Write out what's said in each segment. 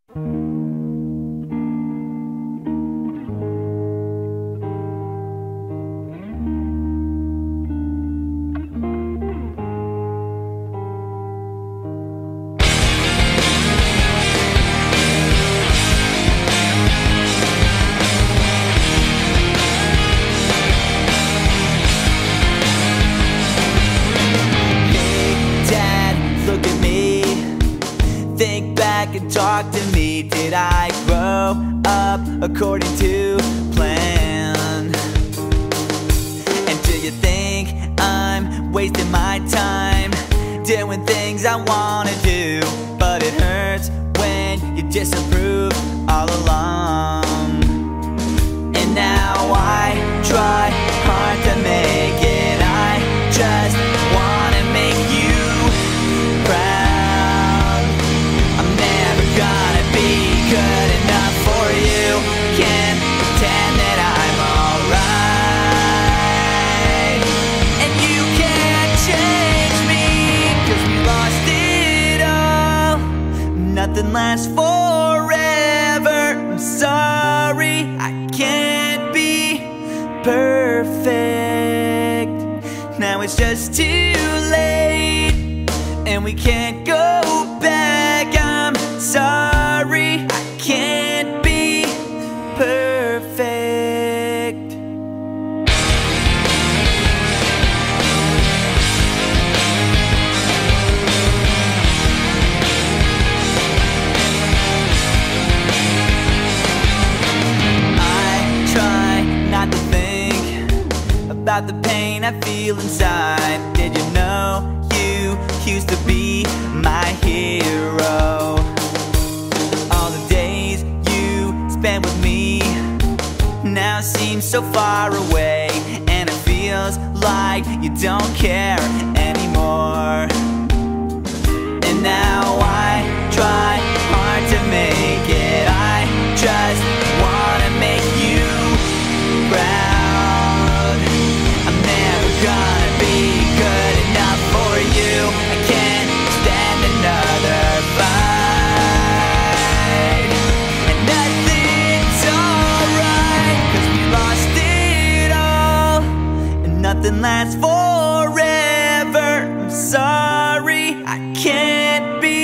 Think back and talk to me. Did I grow up according to plan? And do you think I'm wasting my time doing things I wanna do? But it hurts when you disapprove all along. And now I try hard to make it. I just wanna make you proud. Good enough for you. Can't pretend that I'm alright. And you can't change me, 'cause we lost it all. Nothing lasts forever. I'm sorry, I can't be perfect. Now it's just too late, and we can't go back. I'm sorry, I can't be perfect. I try not to think about the pain I feel inside. Did you know you used to be my hero? Spent with me now seems so far away, and it feels like you don't care anymore. And now I try hard to make it. I just wanna make you proud. I'm never gonna be good enough for you. I can't stand another fight. Nothing lasts forever. I'm sorry, I can't be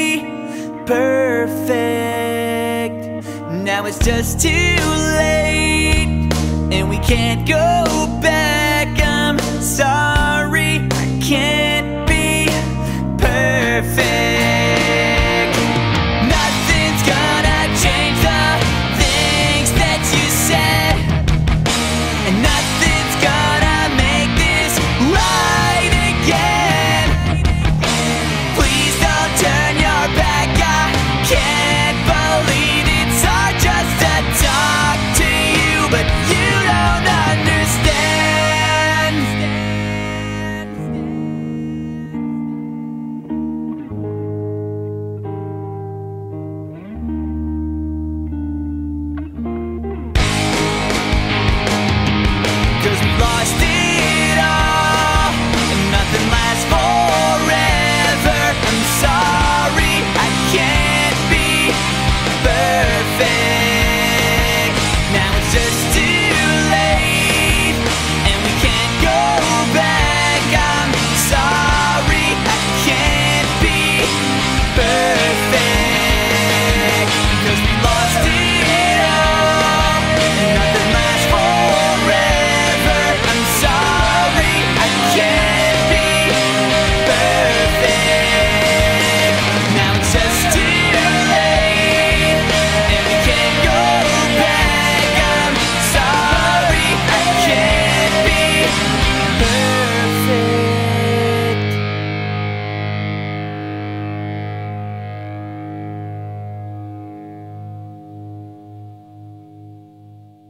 perfect. Now it's just too late, and we can't go back. I'm sorry.